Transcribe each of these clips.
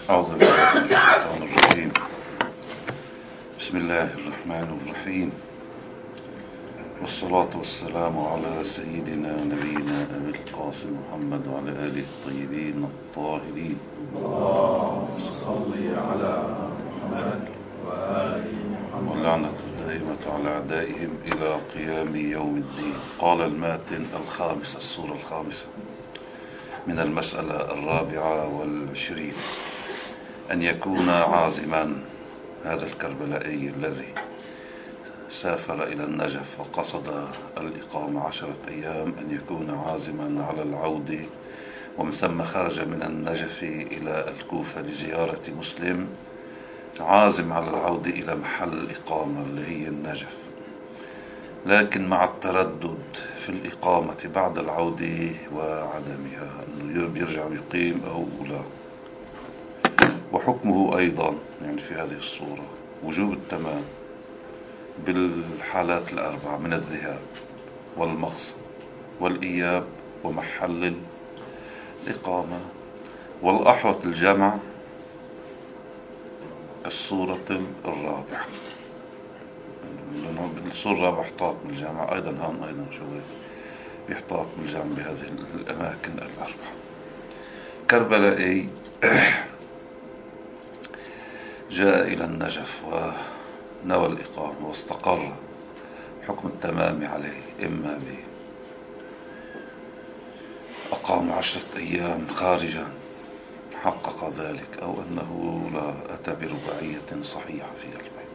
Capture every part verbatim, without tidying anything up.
أعوذ بالله من الشيطان الرجيم. بسم الله الرحمن الرحيم، والصلاة والسلام على سيدنا ونبينا أبي القاسم محمد وعلى آله الطيبين الطاهرين. اللهم صل على محمد وآل محمد واللعنة الدائمة على أعدائهم إلى قيام يوم الدين. قال الماتن الخامس، السورة الخامسة من المسألة الرابعة والعشرين: أن يكون عازما، هذا الكربلائي الذي سافر إلى النجف وقصد الإقامة عشرة أيام، أن يكون عازما على العودة، ومن ثم خرج من النجف إلى الكوفة لزيارة مسلم، عازم على العودة إلى محل الإقامة اللي هي النجف، لكن مع التردد في الإقامة بعد العودة وعدمها، أنه بيرجع يقيم أو لا. وحكمه أيضا يعني في هذه الصورة وجوب التمام بالحالات الأربعة من الذهاب والمقصد والإياب ومحل الإقامة، والأحوط الجمع الصورة الرابعة. الصورة الرابعة احتاط من الجامعة أيضا، هون أيضا شوي بيحتاط من الجامعة بهذه الأماكن الأربعة. كربلائي جاء إلى النجف ونوى الإقامة واستقر حكم التمام عليه، إما به أقام عشرة أيام خارجا حقق ذلك، أو أنه لا أتى برباعية صحيحة في البيت،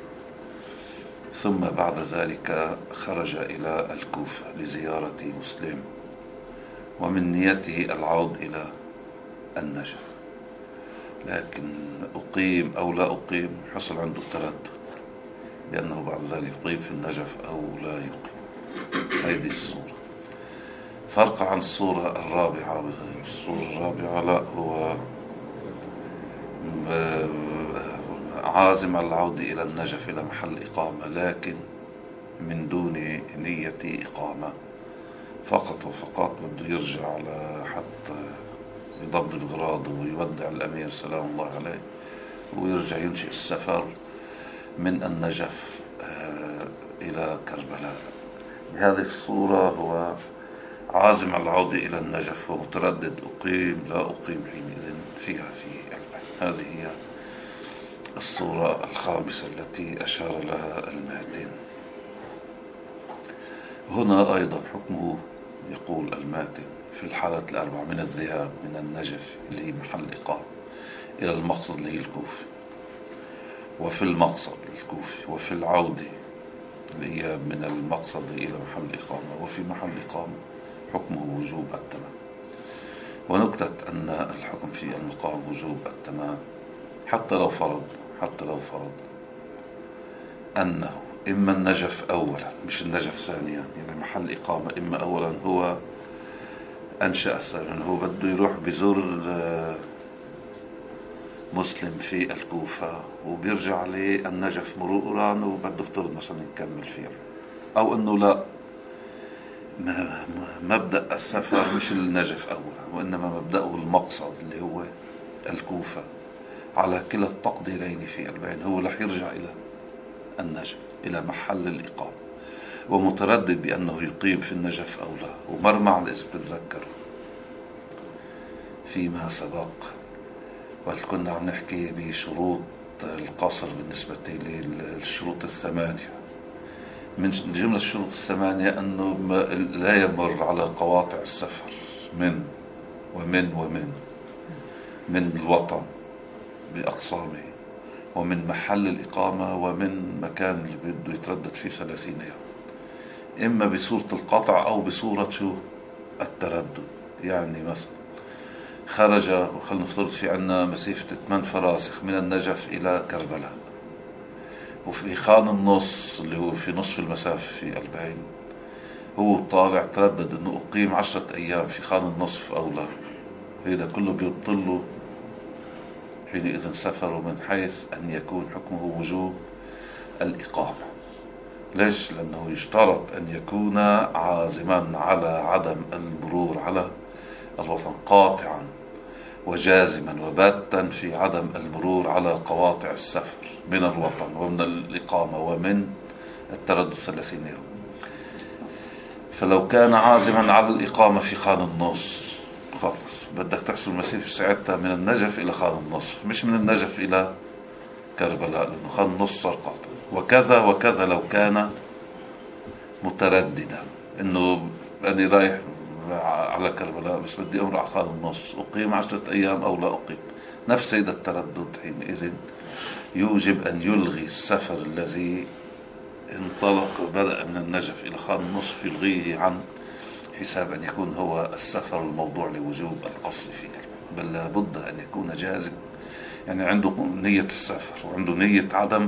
ثم بعد ذلك خرج إلى الكوفة لزيارة مسلم، ومن نيته العود إلى النجف، لكن أقيم أو لا أقيم حصل عنده التردد بأنه بعد ذلك يقيم في النجف أو لا يقيم. هذه الصورة فرق عن الصورة الرابعة. الصورة الرابعة لا، هو عازم على العودة إلى النجف إلى محل إقامة، لكن من دون نية إقامة، فقط وفقط بده يرجع على حتى يضبط الغراض ويودع الأمير سلام الله عليه، ويرجع ينشئ السفر من النجف إلى كربلاء. بهذه الصورة هو عازم على العودة إلى النجف ومتردد أقيم لا أقيم حينئذ فيها في البيت. هذه هي الصورة الخامسة التي أشار لها الماتن. هنا أيضا حكمه يقول الماتن في الحالات الأربعة من الذهاب من النجف اللي هي محل إقامة إلى المقصد اللي هي الكوفة، وفي المقصد الكوفي، وفي العودة اللي هي من المقصد إلى محل الإقامة، وفي محل الإقامة حكمه وجوب التمام. ونكتة أن الحكم في المقام وجوب التمام حتى لو فرض حتى لو فرض أنه إما النجف أولا مش النجف ثانيا، يعني محل إقامة إما أولا هو أنشأ ثانيا، هو بده يروح بزور مسلم في الكوفة وبيرجع للنجف مرورا وبده افترض مثلا نكمل فيه، أو أنه لا، مبدأ السفر مش النجف أولا وإنما مبدأه المقصد اللي هو الكوفة. على كلا التقديرين في البين هو رح يرجع إلى النجف إلى محل الإقامة، ومتردد بأنه يقيم في النجف أو لا. ومر معنا إذا بتتذكر فيما سبق وقت كنا عم نحكي بشروط القصر بالنسبة للشروط الثمانية، من جملة الشروط الثمانية أنه لا يمر على قواطع السفر من ومن ومن من الوطن بأقسامه، ومن محل الإقامة، ومن مكان اللي بده يتردد فيه ثلاثين يوم، إما بصورة القطع أو بصورة شو التردد. يعني مثلا خرج، وخلنا نفترض في عنا مسافة ثمان فراسخ من النجف إلى كربلاء، وفي خان النص اللي هو في نصف المسافة في البين هو طالع تردد أنه أقيم عشرة أيام في خان النصف أو لا، هذا كله بيبطله حينئذ سفره، من حيث أن يكون حكمه وجوب الإقامة. ليش؟ لأنه يشترط أن يكون عازما على عدم المرور على الوطن قاطعا، وجازما وباتا في عدم المرور على قواطع السفر من الوطن ومن الإقامة ومن التردد ثلاثين يوم. فلو كان عازما على الإقامة في خان النص خالص، بدك تحسب المسير ساعتها من النجف إلى خان النصف، مش من النجف إلى كربلاء، لأنه خان النص صار قاطع. وكذا وكذا لو كان مترددا إنه أنا رايح على كربلاء بس بدي أمر على خان النص، أقيم عشرة أيام أو لا أقيم، نفس هذا التردد حينئذ يوجب أن يلغي السفر الذي انطلق بدأ من النجف إلى خان النصف، يلغيه عن حساب أن يكون هو السفر الموضوع لوجوب القصر فيه، بل لابد أن يكون جازم، يعني عنده نية السفر وعنده نية عدم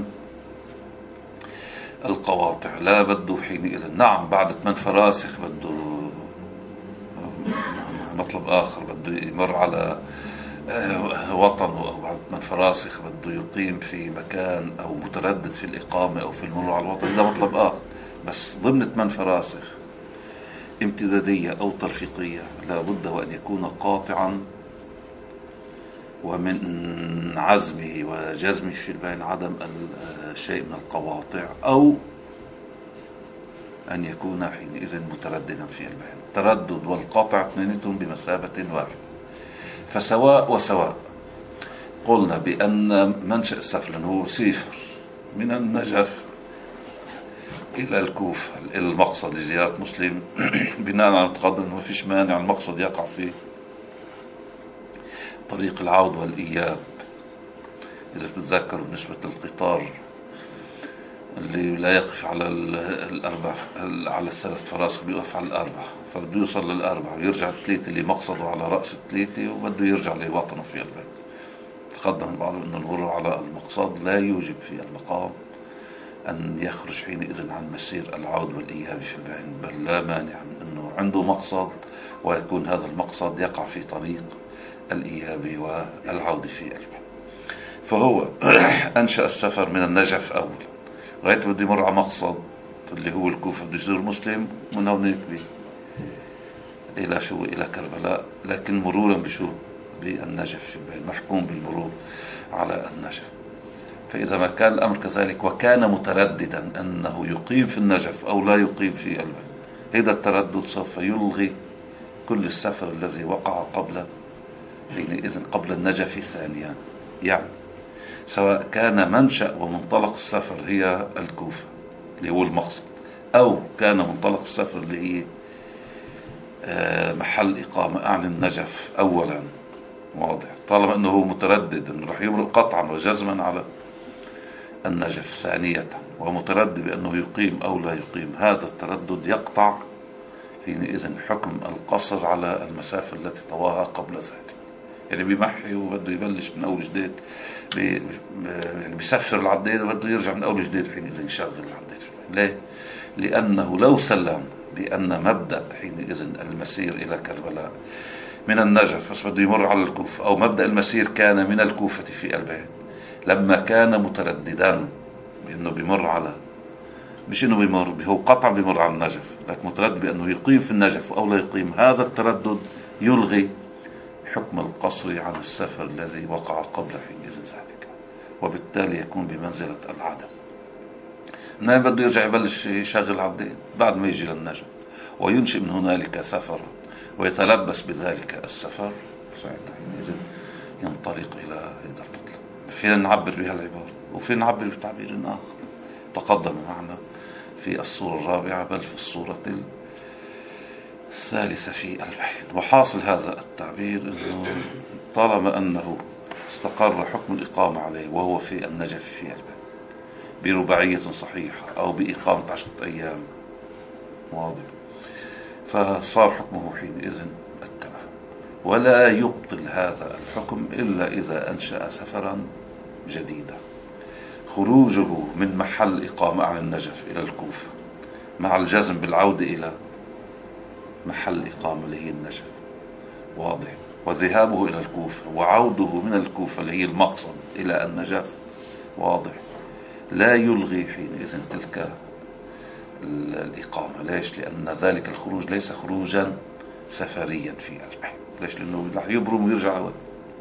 القواطع. لا بده حينئذ نعم بعد ثمان فراسخ بده مطلب آخر، بده يمر على وطنه، أو بعد ثمان فراسخ بده يقيم في مكان أو متردد في الإقامة أو في المرور على الوطن، ده مطلب آخر. بس ضمن ثمان فراسخ امتدادية أو ترفيقية لابد وأن يكون قاطعا، ومن عزمه وجزمه في البين عدم شيء من القواطع، أو أن يكون حينئذ مترددا في البين. التردد والقاطع اثنينتهم بمثابة واحدة، فسواء وسواء. قلنا بأن منشأ السفر لأنه سيفر من النجف إلى الكوفة إلى المقصد لزيارة مسلم بناء على التقدم أنه فيش مانع المقصد يقع في طريق العود والإياب. إذا بتذكروا بالنسبة للقطار اللي لا يقف على الأربع على الثلاث فراسخ، بيقف على الأربع، فبده يوصل للأربع ويرجع الثلاثة اللي مقصده على رأس الثلاثة وبده يرجع لوطنه في البيت. تقدم بعض أن المرور على المقصد لا يوجب في المقام أن يخرج حينئذ عن مسير العود والإياب في البين، بل لا مانع من أنه عنده مقصد ويكون هذا المقصد يقع في طريق الإياب والعود في البين. فهو أنشأ السفر من النجف أول لغاية بده يمر على مقصد اللي هو الكوفة، بده يزور مسلم من هونيك بي إلى شو إلى كربلاء، لكن مرورا بشو بالنجف في البين، محكوم بالمرور على النجف. فإذا ما كان الأمر كذلك وكان مترددا أنه يقيم في النجف أو لا يقيم في البين، هذا التردد سوف يلغي كل السفر الذي وقع قبل حينئذ قبل النجف ثانيا. يعني سواء كان منشأ ومنطلق السفر هي الكوفة اللي هو المقصد، أو كان منطلق السفر اللي هي محل إقامة أعني النجف أولا، واضح، طالما أنه متردد أنه رح يمرق قطعا وجزما على النجف ثانية، ومتردد بأنه يقيم أو لا يقيم، هذا التردد يقطع حينئذ حكم القصر على المسافة التي طواها قبل ذلك. يعني بيمحي وبده يبلش من أول جديد، بي يعني بيسفر العديد وبده يرجع من أول جديد حينئذ يشغل العديد. ليه؟ لأنه لو سلم بأن مبدأ حينئذ المسير إلى كربلاء من النجف بس بده يمر على الكوفة، أو مبدأ المسير كان من الكوفة في البين، لما كان مترددا بأنه بيمر على، مش إنه بيمر، هو قطعا بيمر على النجف، لكن متردد بأنه يقيم في النجف أو لا يقيم، هذا التردد يلغي حكم القصر عن السفر الذي وقع قبل حينئذ ذلك، وبالتالي يكون بمنزلة العدم. ما بده يرجع يبلش يشغل عديد بعد ما يجي للنجف وينشئ من هنالك سفر ويتلبس بذلك السفر، ساعتها حينئذ ينطلق إلى هذا المطلب. فينا نعبر بها العبارة وفينا نعبر بتعبير آخر تقدم معنا في الصورة الرابعة بل في الصورة الثالثة في البين. وحاصل هذا التعبير أنه طالما أنه استقر حكم الإقامة عليه وهو في النجف في البين برباعية صحيحة أو بإقامة عشرة أيام، واضح، فصار حكمه حينئذ التمام. ولا يبطل هذا الحكم إلا إذا أنشأ سفرا جديدا، خروجه من محل إقامة عن النجف إلى الكوفة مع الجزم بالعودة إلى محل إقامة اللي هي النجف، واضح، وذهابه إلى الكوفة وعوده من الكوفة اللي هي المقصد إلى النجف، واضح، لا يلغي حينئذ تلك الإقامة. ليش؟ لأن ذلك الخروج ليس خروجا سفريا في البين. ليش؟ لأنه رح يبرم ويرجع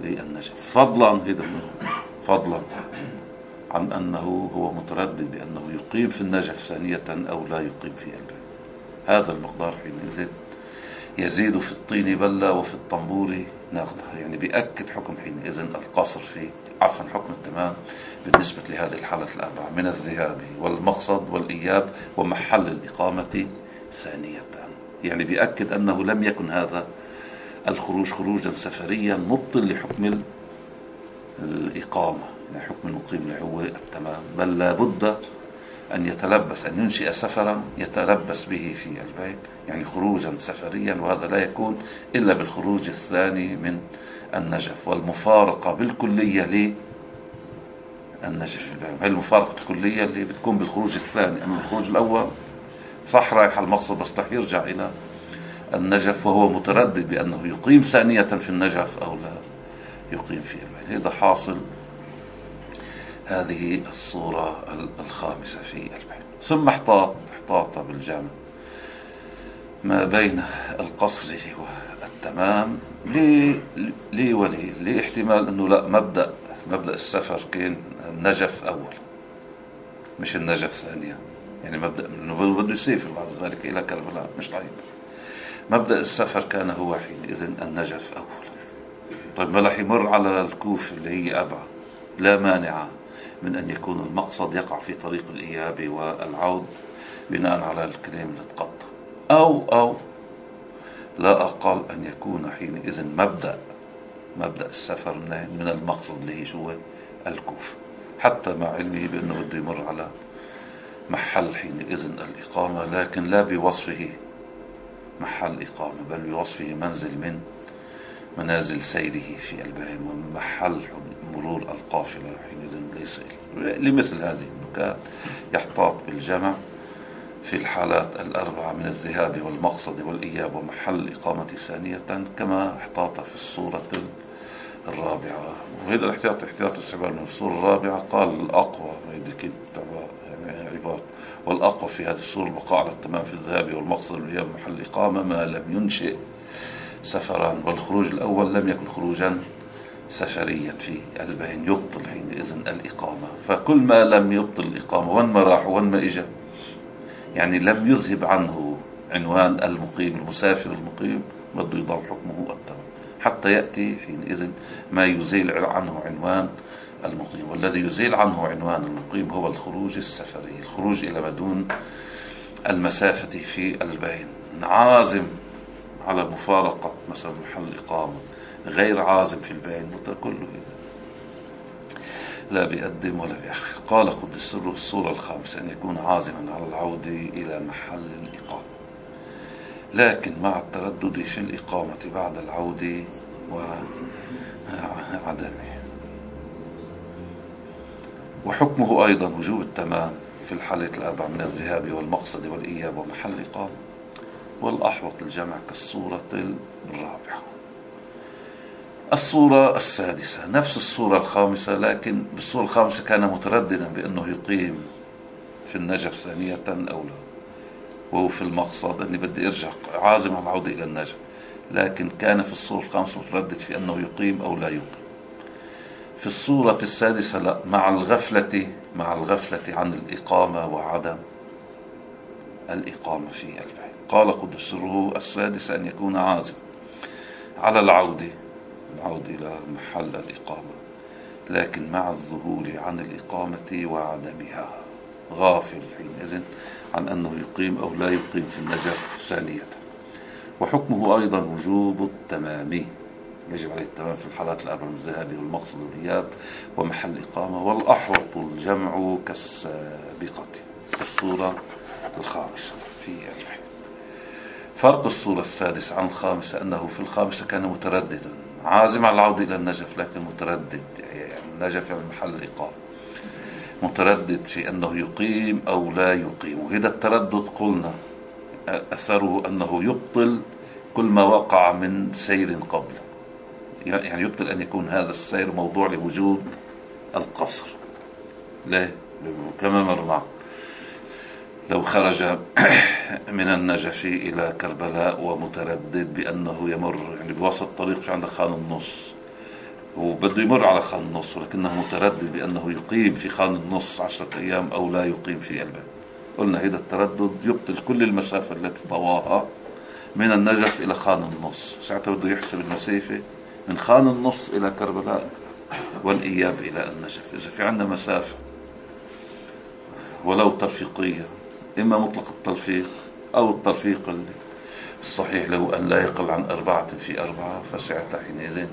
للنجف، فضلا هذا فضلا عن أنه هو متردد بأنه يقيم في النجف ثانية أو لا يقيم في البيت. هذا المقدار حينئذ يزيد في الطين بلة وفي الطنبور نغلة، يعني بيأكد حكم حينئذ القصر في عفوا حكم التمام بالنسبة لهذه الحالة الأربعة من الذهاب والمقصد والإياب ومحل الإقامة ثانية. يعني بيأكد أنه لم يكن هذا الخروج خروجا سفريا مبطل لحكم الإقامة، يعني حكم المقيم اللي هو التمام، بل لابد أن يتلبس أن ينشئ سفرا يتلبس به في البيت، يعني خروجا سفريا، وهذا لا يكون إلا بالخروج الثاني من النجف والمفارقة بالكلية للنجف. هي المفارقة الكلية اللي بتكون بالخروج الثاني، أما الخروج الأول صح رايح المقصد بس رح يرجع إلى النجف وهو متردد بأنه يقيم ثانية في النجف أو لا يقيم في البيت. هذا حاصل هذه الصورة الخامسة في البيت. ثم احتاط احتاط بالجمع ما بين القصر والتمام ليه ليه وليه ليه احتمال انه لا مبدأ مبدأ السفر كان النجف اول مش النجف ثانية، يعني مبدأ انه بده يسافر بعد ذلك الى كربلاء مش عيب. مبدأ السفر كان هو حينئذ النجف اول. طيب ما رح يمر على الكوفة اللي هي ابعد، لا مانع من أن يكون المقصد يقع في طريق الإياب والعود بناء على الكلام اللي تقطع، أو أو لا أقل أن يكون حينئذ مبدأ مبدأ السفر من المقصد اللي هي شو الكوفة، حتى مع علمه بأنه بده يمر على محل حينئذ الإقامة، لكن لا بوصفه محل إقامة بل بوصفه منزل من منازل سيره في البهيم ومحل مرور القافلة حينئذ ليس لمثل هذه النكات يحتاط بالجمع في الحالات الأربعة من الذهاب والمقصد والإياب ومحل الإقامة ثانية كما احتاط في الصورة الرابعة. وهذا الاحتياط احتياط السبال من الصورة الرابعة قال الأقوى يعني عبارة والأقوى في هذه الصورة البقاء على التمام في الذهاب والمقصد والإياب ومحل الإقامة ما لم ينشئ سفران، والخروج الأول لم يكن خروجا سفريا في البين يبطل حينئذ الإقامة. فكل ما لم يبطل الإقامة وان ما راح وان ما إجا، يعني لم يذهب عنه عنوان المقيم المسافر المقيم بده يضل حكمه التمام حتى يأتي حينئذ ما يزيل عنه عنوان المقيم، والذي يزيل عنه عنوان المقيم هو الخروج السفري، الخروج إلى مدون المسافة في البين، عازم على مفارقة مثلا محل الإقامة غير عازم في البين كله لا بيقدم ولا بيأخر. قال قدس سره الصورة الخامسة أن يكون عازما على العودة إلى محل الإقامة لكن مع التردد في الإقامة بعد العودة وعدمه. وحكمه أيضا وجوب التمام في الحالة الأربع من الذهاب والمقصد والإياب ومحل الإقامة، والأحوط الجمع كالصورة الرابعة. الصورة السادسة نفس الصورة الخامسة، لكن بالصورة الخامسة كان مترددا بأنه يقيم في النجف ثانية أو لا، وهو في المقصد أني بدي أرجع عازم على العودة إلى النجف، لكن كان في الصورة الخامسة متردد في أنه يقيم أو لا يقيم. في الصورة السادسة لا، مع الغفلة مع الغفلة عن الإقامة وعدم الإقامة في البيت. قال قدس سره السادسة أن يكون عازم على العودة العودة إلى محل الإقامة لكن مع الذهول عن الإقامة وعدمها، غافل حينئذ عن أنه يقيم أو لا يقيم في النجف ثانية. وحكمه أيضا وجوب التمام، يجب عليه التمام في الحالات الأربع من الذهاب والمقصد والإياب ومحل الإقامة، والأحوط الجمع كالسابقة الصورة الخامسة في البيت. فرق الصورة السادسة عن الخامسة أنه في الخامسة كان مترددا عازم على العودة إلى النجف لكن متردد، يعني النجف يعني محل الإقامة، متردد في أنه يقيم أو لا يقيم. وهذا التردد قلنا أثره أنه يبطل كل ما وقع من سير قبل، يعني يبطل أن يكون هذا السير موضوع لوجود القصر. لا كما مرنا لو خرج من النجف إلى كربلاء ومتردد بأنه يمر يعني بوسط طريق في عند خان النص وبده يمر على خان النص، ولكنه متردد بأنه يقيم في خان النص عشرة أيام أو لا يقيم في البيت. قلنا هذا التردد يبطل كل المسافة التي طواها من النجف إلى خان النص. ساعتها بده يحسب المسافة من خان النص إلى كربلاء والإياب إلى النجف. إذا في عندنا مسافة ولو ترفيقية، إما مطلق التلفيق أو الترفيق الصحيح له أن لا يقل عن أربعة في أربعة، فساعتها حينئذ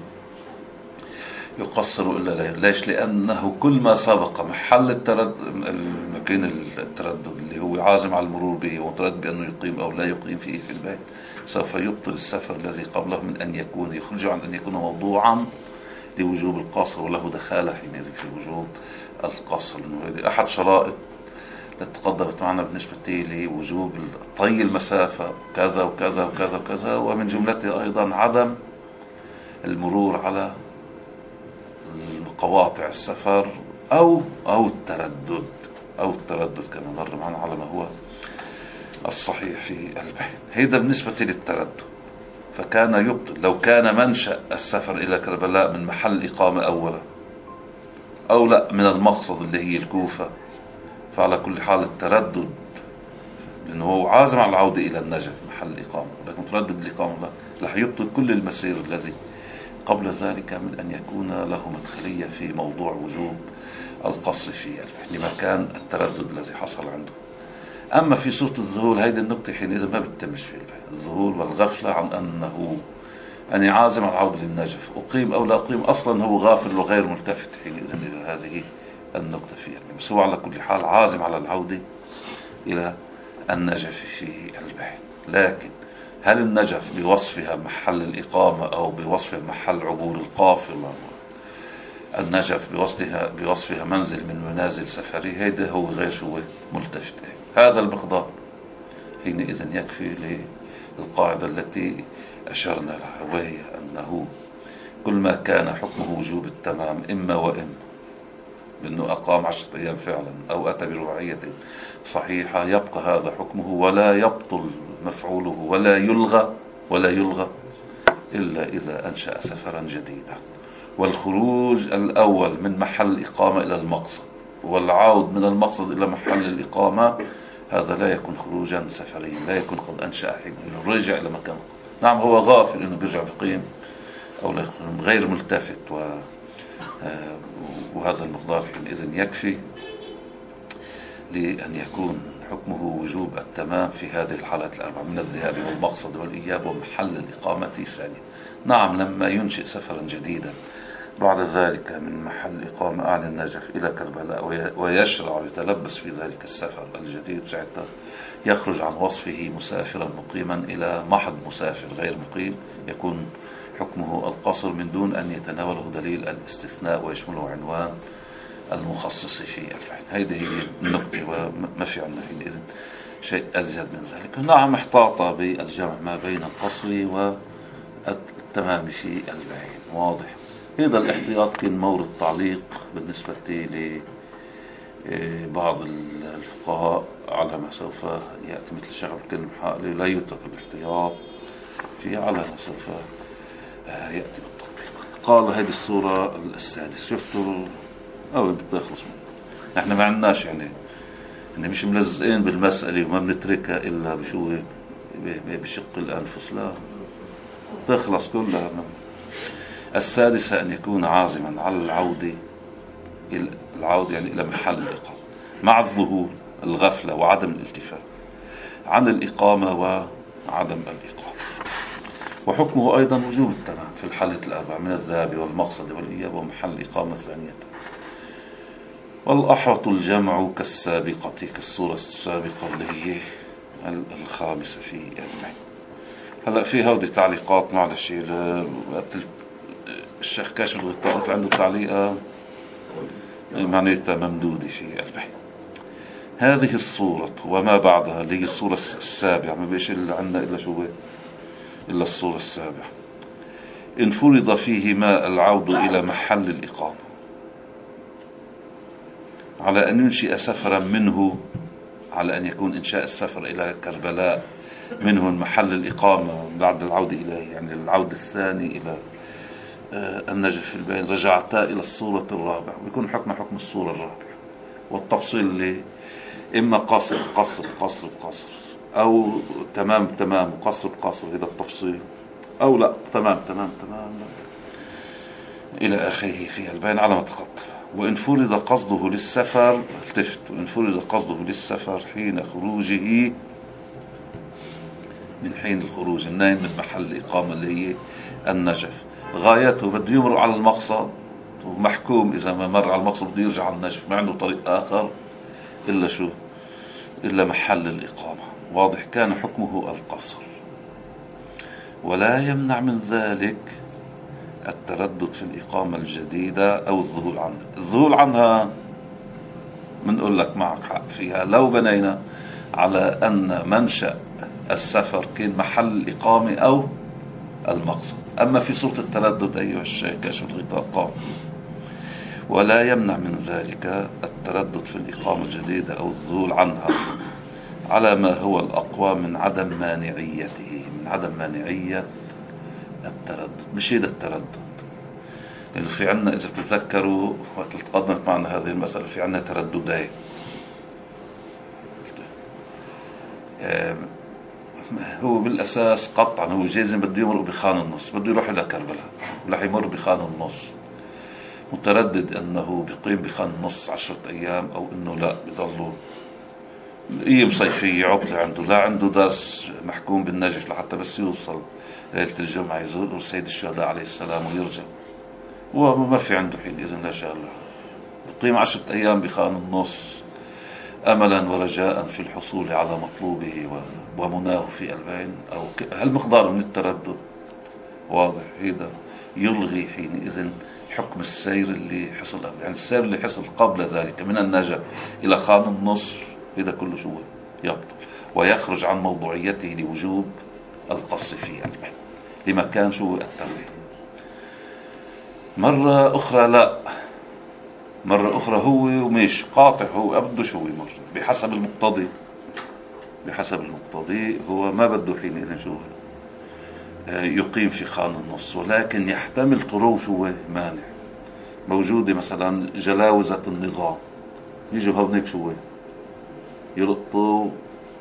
يقصر إلا ليل. ليش؟ لأنه كل ما سبق محل التردد، المكان التردد اللي هو عازم على المرور به ومتردد بأنه يقيم أو لا يقيم فيه في البيت، سوف يبطل السفر الذي قبله من أن يكون يخرج عن أن يكون موضوعا لوجوب القصر، وله دخالة حينئذ في وجوب القصر. هذه أحد شرائط تقدمت معنا بالنسبة لوجوب طي المسافة كذا وكذا وكذا وكذا، ومن جملته أيضا عدم المرور على قواطع السفر أو أو التردد أو التردد كما مر معنا على ما هو الصحيح في البحث. هذا بالنسبة للتردد. فكان يبطل لو كان منشأ السفر إلى كربلاء من محل الإقامة أولا، أو لا من المقصد اللي هي الكوفة، فعلى كل حال التردد، لأنه هو عازم على العودة إلى النجف محل الإقامة، لكن تردد بالإقامة لا، رح يبطل كل المسير الذي قبل ذلك من أن يكون له مدخلية في موضوع وجوب القصر فيه لما كان التردد الذي حصل عنده. أما في سورة الذهول هذه النقطة حينئذ ما بتتمش في الذهول والغفلة عن أنه أني عازم على العودة للنجف، أقيم أو لا أقيم، أصلا هو غافل وغير ملتفت حينئذ إلى هذه النقطة فيه. بس هو على كل حال عازم على العودة إلى النجف في البحث. لكن هل النجف بوصفها محل الإقامة أو بوصفها محل عبور القافلة، النجف بوصفها بوصفها منزل من منازل سفري، هذا هو غير شو ملتفت. هذا المقدار حينئذ يكفي للقاعدة التي أشرنا لها، وهي أنه كل ما كان حكمه وجوب التمام إما وإما، بأنه أقام عشرة أيام فعلا أو أتى برباعية صحيحة، يبقى هذا حكمه ولا يبطل مفعوله ولا يلغى ولا يلغى إلا إذا أنشأ سفرا جديدا. والخروج الأول من محل الإقامة إلى المقصد والعود من المقصد إلى محل الإقامة هذا لا يكون خروجا سفريا، لا يكون قد أنشأ حين رجع إلى مكان. نعم هو غافل إنه بيرجع بقيم أو لا يكون غير ملتفت، و وهذا المقدار حينئذ يكفي لأن يكون حكمه وجوب التمام في هذه الحالات الأربعة من الذهاب والمقصد والإياب ومحل الإقامة ثانية. نعم لما ينشئ سفرا جديدا بعد ذلك من محل الإقامة أعلى النجف إلى كربلاء ويشرع يتلبس في ذلك السفر الجديد، ساعتها يخرج عن وصفه مسافرا مقيما إلى محض مسافر غير مقيم، يكون حكمه القصر من دون أن يتناوله دليل الاستثناء ويشمله عنوان المخصص في الفعل. هذه هي النقطة، وما في عندنا حينئذ شيء أزيد من ذلك. نعم احتاط بالجمع ما بين القصر والتمام في البعين، واضح. هذا الاحتياط كان مورد تعليق بالنسبة لبعض الفقهاء على ما سوف يأتي، مثل الشيخ عبد الكريم الحائلي لا يترك الاحتياط في على ما سوف يأتي بالتطبيق. قال هذه السورة السادسة، شفتوا أو بتخلص منه. نحن ما عندناش يعني إن مش ملزقين بالمسألة وما بنتركها إلا بشو بشق الأنفس، لا تخلص كلها. السادسة أن يكون عازما على العودة إلى العودة يعني إلى محل الإقامة مع الظهور الغفلة وعدم الالتفات عن الإقامة وعدم الإقامة. وحكمه أيضا وجوب التمام في الحالة الأربع من الذهاب والمقصد والإياب ومحل إقامة ثانية. والأحوط الجمع كالسابقة كالصورة السابقة اللي هي الخامسة في المعنى. هلأ في هودي تعليقات معلش الشيخ كاشف الغطاء عنده تعليقة معناتها ممدودة في البحث. هذه الصورة وما بعدها اللي هي الصورة السابعة، ما بيش اللي عندنا إلا شو إلا الصورة السابعة، إن فرض فيهما العود إلى محل الإقامة على أن ينشئ سفرا منه، على أن يكون إنشاء السفر إلى كربلاء منه محل الإقامة بعد العودة إليه، يعني العودة الثاني إلى النجف في البين رجعتا إلى الصورة الرابعة، ويكون حكم حكم الصورة الرابعة. والتفصيل اللي إما قصر قصر قصر قصر، أو تمام تمام قصر قصر، إذا التفصيل، أو لا تمام تمام تمام إلى آخره في البين على ما تقدم. وإن فرض قصده للسفر، التفت، وإن فرض قصده للسفر حين خروجه، من حين الخروج النايم من محل الإقامة اللي هي النجف، غايته بده يمر على المقصد، ومحكوم إذا ما مر على المقصد بده يرجع على النجف، ما عنده طريق آخر إلا شو إلا محل الإقامة. واضح؟ كان حكمه القصر. ولا يمنع من ذلك التردد في الإقامة الجديدة أو الذهول عنها. الذهول عنها منقول لك معك حق فيها لو بنينا على أن منشأ السفر كان محل الإقامة أو المقصد. أما في صورة التردد أيها الشيخ كشف الغطاء قال: ولا يمنع من ذلك التردد في الإقامة الجديدة أو الذهول عنها على ما هو الأقوى من عدم مانعيته، من عدم مانعية التردد. مش هذا التردد، لأنه في عنا إذا بتتذكروا وقت تقدمت معنا هذه المسألة في عنا ترددين. هو بالأساس قطعا هو جازم بده يمر بخان النص، بده يروح إلى كربلاء ورح يمر بخان النص، متردد أنه بيقيم بخان النص عشرة أيام أو أنه لا بيضلوا أيام صيفية عطلة عنده، لا عنده درس محكوم بالنجف لحتى بس يوصل ليلة الجمعة يزور سيد الشهداء عليه السلام ويرجع، وما في عنده حين إذن لا شاء الله بيقيم عشرة أيام بخان النص أملا ورجاء في الحصول على مطلوبه ومناه في البين، أو هالمقدار من التردد. واضح؟ هذا يلغي حينئذ حكم السير اللي حصل، يعني السير اللي حصل قبل ذلك من النجف إلى خان النصر، هذا كله شو يبطل ويخرج عن موضوعيته لوجوب القصر في البين لمكان شو التنبيه. مرة أخرى لا، مرة أخرى هو ومش قاطع، هو أبده شو يمر بحسب المقتضي، بحسب المقتضي هو ما بده حين شو يقيم في خان النص، ولكن يحتمل طرو شو مانع موجودة، مثلا جلاوزة النظام يجوا هونيك شو يلقطوا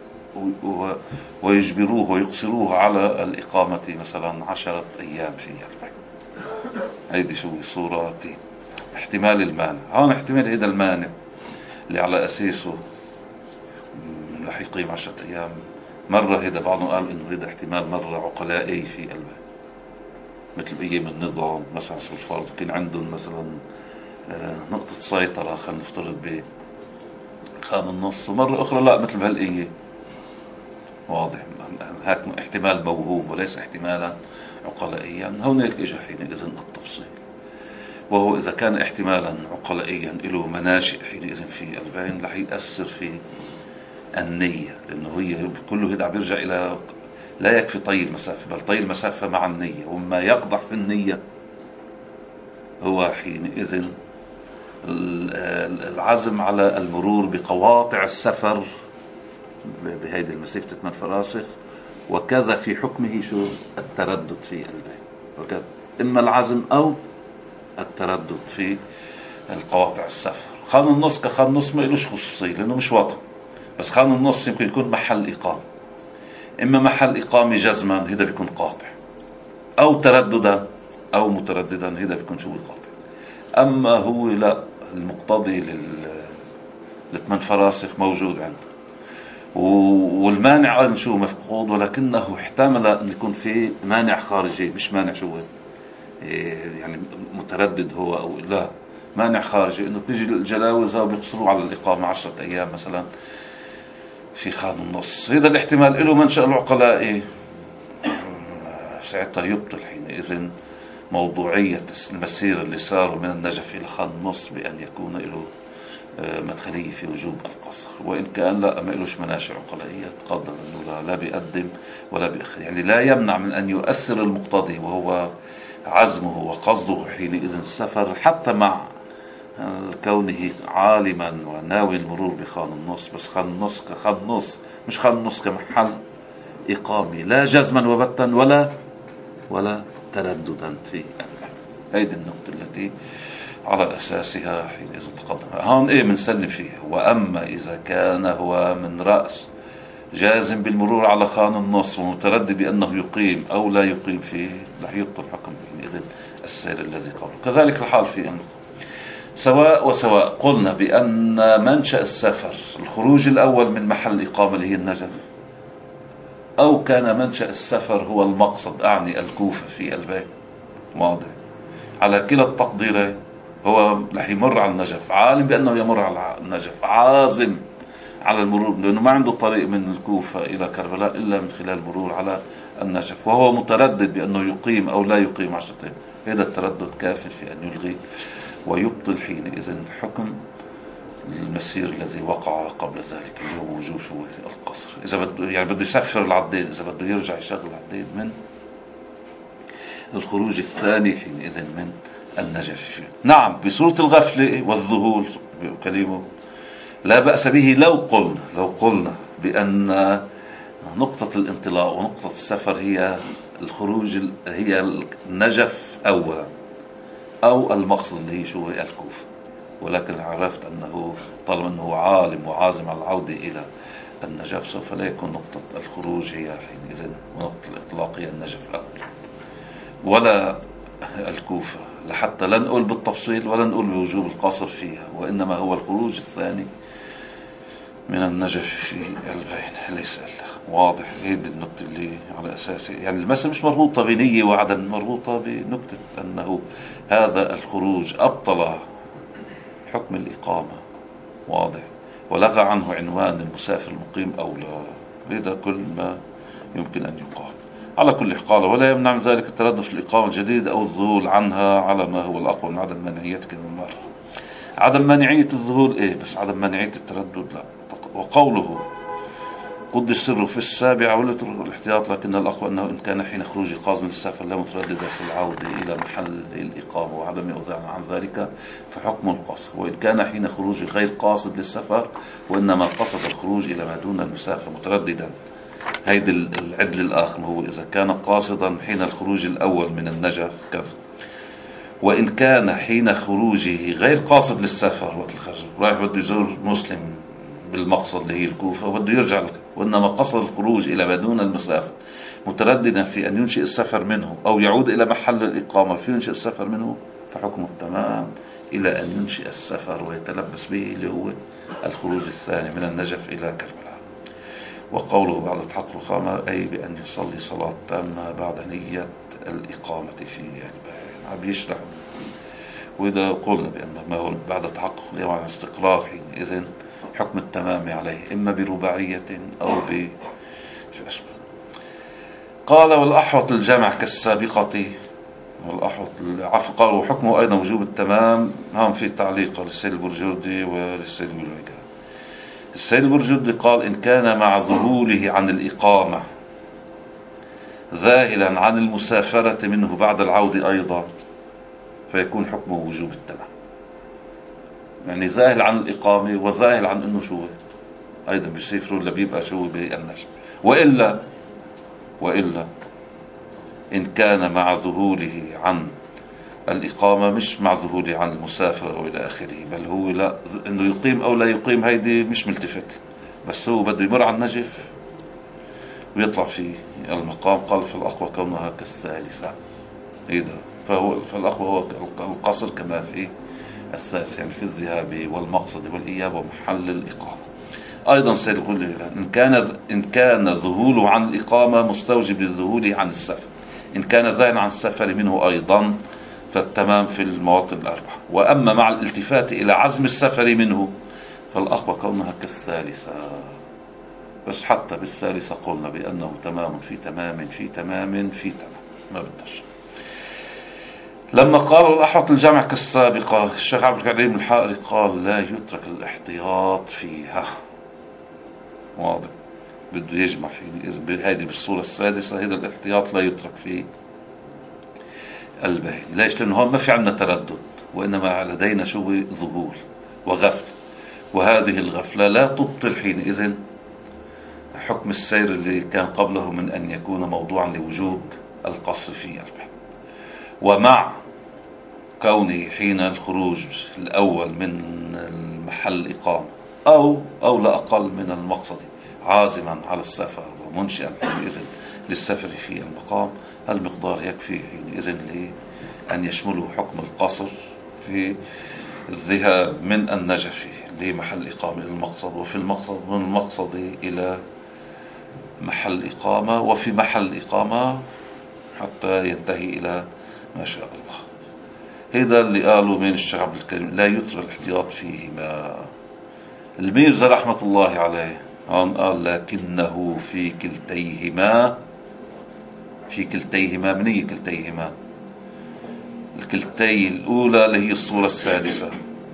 ويجبروه ويقصروه على الإقامة مثلا عشرة أيام في البيت. هيدي شو صورتين احتمال المانع. هون احتمال هذا المانع اللي على أساسه رح يقيم عشرة أيام. مرة هذا بعضهم قال إنه هذا احتمال مرة عقلائي في قلبه، مثل أيام النظام مثلا سوى الفرض كان عندهم مثلا نقطة سيطرة خلينا نفترض بخان النص، ومرة أخرى لا مثل بهالأيام. واضح؟ هيك احتمال موهوب وليس احتمالا عقلائيا. هناك إجا حينئذ التفصيل، وهو إذا كان احتمالا عقلائيا له مناشئ حينئذ في البين رح يأثر في النية، لأنه هي كله هذا بيرجع إلى لا يكفي طي المسافة، بل طي المسافة مع النية، وما يقضح في النية هو حينئذ العزم على المرور بقواطع السفر بهذه المسافة ثمان فراسخ، وكذا في حكمه شو التردد في البين، وكذا إما العزم أو التردد في القواطع السفر. خان النص كخان النص ما إلوش خصوصية لأنه مش وطن، بس خان النص يمكن يكون محل إقامة، إما محل إقامة جزما هذا بيكون قاطع، أو ترددا أو مترددا هذا بيكون شو قاطع. أما هو لا، المقتضي للثمان فراسخ موجود عنده، والمانع قال شو مفقود، ولكنه احتمل أن يكون في مانع خارجي، مش مانع شو يعني متردد هو أو لا، مانع خارجي إنه تيجي الجلاوزة وبيقصروا على الإقامة عشرة أيام مثلا في خان النص. هذا الاحتمال له منشأ العقلاء، ساعتها يبطل حينئذ موضوعية المسير اللي صار من النجف إلى خان النص بأن يكون له مدخلية في وجوب القصر. وإن كان لا ما إلوش مناشئ عقلائية تقدر أنه لا, لا بيقدم ولا بيأخر، يعني لا يمنع من أن يؤثر المقتضي وهو عزمه وقصده حينئذ السفر، حتى مع كونه عالما وناوي المرور بخان النص، بس خان النص كخان النص مش خان النص كمحل إقامة، لا جزما وبتا ولا ولا ترددا في هذه النقطة التي على أساسها حينئذ تقدم. هون إيه منسلم فيها. وأما إذا كان هو من رأس جازم بالمرور على خان النص ومتردد بأنه يقيم أو لا يقيم فيه، رح يبطل حكم حينئذ السير الذي قبله. كذلك الحال في أمر سواء وسواء. قلنا بأن منشأ السفر الخروج الأول من محل الإقامة اللي هي النجف، أو كان منشأ السفر هو المقصد، أعني الكوفة في البيت، واضح. على كلا التقديرين هو رح يمر على النجف، عالم بأنه يمر على النجف، عازم على المرور، لأنه ما عنده طريق من الكوفة إلى كربلاء إلا من خلال المرور على النجف، وهو متردد بأنه يقيم أو لا يقيم عشرتين. هذا التردد كاف في أن يلغي ويبطل حينئذ حكم المسير الذي وقع قبل ذلك، اللي هو وجوب شو القصر. إذا بده يعني بده يسفر العدين، إذا بده يرجع يشغل العدين من الخروج الثاني حينئذ من النجف. نعم بصورة الغفلة والذهول كلمه لا بأس به لو قلنا لو قلنا بأن نقطة الانطلاق ونقطة السفر هي الخروج، هي النجف أولا أو المقصد اللي هي شو هي الكوفة. ولكن عرفت أنه طالما أنه عالم وعازم على العودة إلى النجف سوف لا يكون نقطة الخروج هي حينئذ، ونقطة الإطلاق هي النجف أولا ولا الكوفة، لحتى لا نقول بالتفصيل ولا نقول بوجوب القصر فيها، وإنما هو الخروج الثاني من النجف في البين ليس إلا. واضح. هذه النقطة اللي على أساسه يعني المسألة مش مربوطة بنية وعدم، مربوطة بنقطة أنه هذا الخروج أبطل حكم الإقامة، واضح، ولغى عنه عنوان المسافر المقيم أو لا. هذا كل ما يمكن أن يقال. على كل حال ولا يمنع من ذلك التردد في الإقامة الجديدة أو الذهول عنها على ما هو الأقوى من عدم منعيتك من مرة. عدم منعية الذهول إيه، بس عدم منعية التردد لا. وقوله قد السر في السابعة ولا ترك الاحتياط، لكن الأقوى أنه إن كان حين خروج قاصد للسفر لا متردد في العودة إلى محل الإقامة وعدم يؤذن عن ذلك فحكم القصر. وإن كان حين خروج غير قاصد للسفر وإنما قصد الخروج إلى ما دون المسافة مترددا، هيد العدل الآخر هو إذا كان قاصدا حين الخروج الأول من النجف كذا. وإن كان حين خروجه غير قاصد للسفر، وقت الخرج رايح بده يزور مسلم بالمقصد اللي هي الكوفة وبده يرجع لك، وإنما قصد الخروج إلى ما دون المسافة مترددا في أن ينشئ السفر منه أو يعود إلى محل الإقامة في ينشئ السفر منه، فحكمه التمام إلى أن ينشئ السفر ويتلبس به اللي هو الخروج الثاني من النجف إلى كربلاء. وقوله بعد تحقق الإقامة أي بأن يصلي صلاة تامة بعد نية الإقامة في البيت. عم يشرح. وإذا قلنا بأن ما هو بعد تحقق الإقامة استقرار حينئذ حكم التمام عليه إما برباعية أو ب قال والأحوط الجمع كالسابقة. والأحوط عفوا قال وحكمه أيضا وجوب التمام. هم في تعليق للسيد البرجردي وللسيد البلويجا. السيد البرجردي قال إن كان مع ذهوله عن الإقامة ذاهلا عن المسافرة منه بعد العودة أيضا فيكون حكمه وجوب التمام. يعني ذاهل عن الإقامة وذاهل عن أنه شو أيضا بيسافروا اللي بيبقى شو بالنجم. وإلا وإلا إن كان مع ذهوله عن الإقامة مش مع ذهوله عن المسافر أو إلى آخره، بل هو لا إنه يقيم أو لا يقيم هيدي مش ملتفت، بس هو بده يمر على النجف ويطلع في المقام. قال في الأقوى كونها كالثالثة. إذا فهو فالأقوى هو القصر كما في الثالث، يعني في الذهاب والمقصد والإياب ومحل الإقامة. أيضا سيقول إن كان إن كان ذهوله عن الإقامة مستوجب للذهول عن السفر، إن كان ذاهل عن السفر منه أيضا فالتمام في المواطن الأربعة. وأما مع الالتفات إلى عزم السفر منه فالأقوى كونها كالثالثة. بس حتى بالثالثة قلنا بأنه تمام في تمام في تمام في تمام، ما بدش. لما قالوا الأحوط الجمع كالسابقة الشيخ عبد الكريم الحائري قال لا يترك الاحتياط فيها. واضح، بده يجمع هذه بالصورة السادسة. هذا الاحتياط لا يترك فيه البين. ليش؟ لأنه هون ما في عندنا تردد، وإنما لدينا شو ذهول وغفل، وهذه الغفلة لا تبطل حينئذ حكم السير اللي كان قبله من أن يكون موضوعا لوجوب القصر في البين. ومع كونه حين الخروج الأول من المحل الإقامة أو أو لا أقل من المقصد عازما على السفر ومنشئا حينئذ للسفر في المقام، المقدار يكفي حينئذ لأن يشمله حكم القصر في الذهاب من النجف لمحل إقامة إلى المقصد، وفي المقصد من المقصد إلى محل إقامة، وفي محل إقامة حتى ينتهي إلى ما شاء الله. هذا اللي قالوا من الشعب الكريم لا يترى الاحتياط فيهما. الميرزا رحمة الله عليه هون قال لكنه في كلتيهما، في كلتيهما من هي كلتيهما؟ الكلتي الأولى اللي هي الصورة السادسة،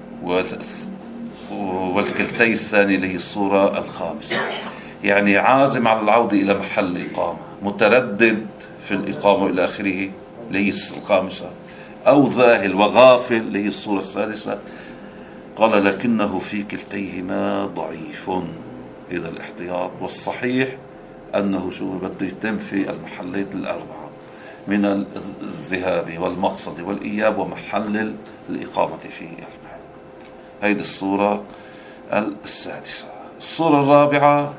والكلتي الثانية اللي هي الصورة الخامسة. يعني عازم على العودة إلى محل الإقامة، متردد في الإقامة إلى آخره اللي هي الخامسة، أو ذاهل وغافل اللي هي الصورة السادسة. قال لكنه في كلتيهما ضعيف. إذا الاحتياط والصحيح أنه شو بده يتم في المحلات الأربعة من الذهاب والمقصد والإياب ومحل الإقامة في المحل. هذه الصورة السادسة. الصورة الرابعة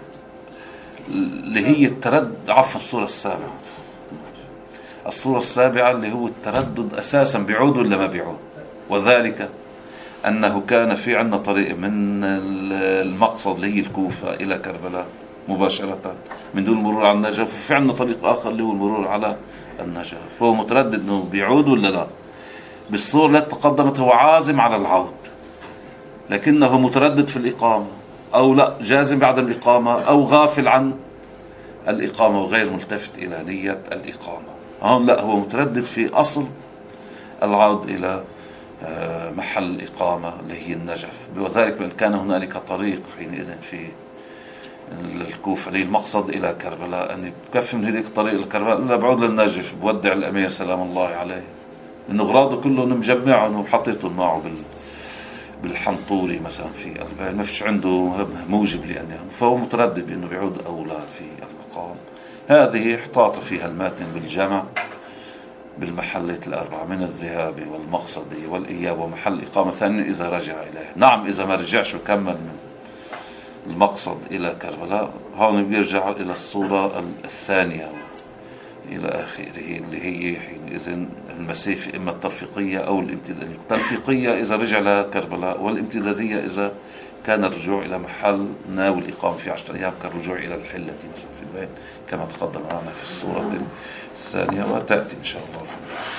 اللي هي التردد، عفوا الصورة السابعة، الصورة السابعة اللي هو التردد أساسا بيعود ولا ما بيعود، وذلك أنه كان في عنا طريق من المقصد اللي هي الكوفة إلى كربلاء مباشرة من دون المرور على النجف، وفي عنا طريق آخر اللي هو المرور على النجف. فهو متردد أنه بيعود ولا لا. بالصورة التي تقدمت هو عازم على العود لكنه متردد في الإقامة، أو لا جازم بعد الإقامة، أو غافل عن الإقامة وغير ملتفت إلى نية الإقامة. هون لا، هو متردد في أصل العود إلى محل الإقامة اللي هي النجف. وذلك بأن كان هنالك طريق حينئذ في الكوفة للمقصد إلى كربلاء، أن يكفي من هذيك الطريق لكربلاء لا بعود للنجف، بودع الأمير سلام الله عليه، إنه أغراضه كلهم مجمعهم وحطيتهم معه بال بالحنطوري مثلا في البال، ما فيش عنده موجب لأن يعني، فهو متردد بأنه بيعود أو لا في المقام. هذه احتاط فيها الماتن بالجمع بالمحلات الأربعة من الذهاب والمقصد والإياب ومحل إقامة ثانية إذا رجع إليه. نعم إذا ما رجعش وكمل من المقصد إلى كربلاء هون بيرجع إلى الصورة الثانية إلى آخره اللي هي حينئذ المسافة إما الترفيقية أو الامتدادية. الترفيقية إذا رجع لكربلاء، والامتدادية إذا كان الرجوع إلى محل ناوي الإقامة في عشرة أيام كالرجوع إلى الحلة مثلا في البيت كما تقدم معنا في الصورة الثانية وتأتي إن شاء الله الرحمن.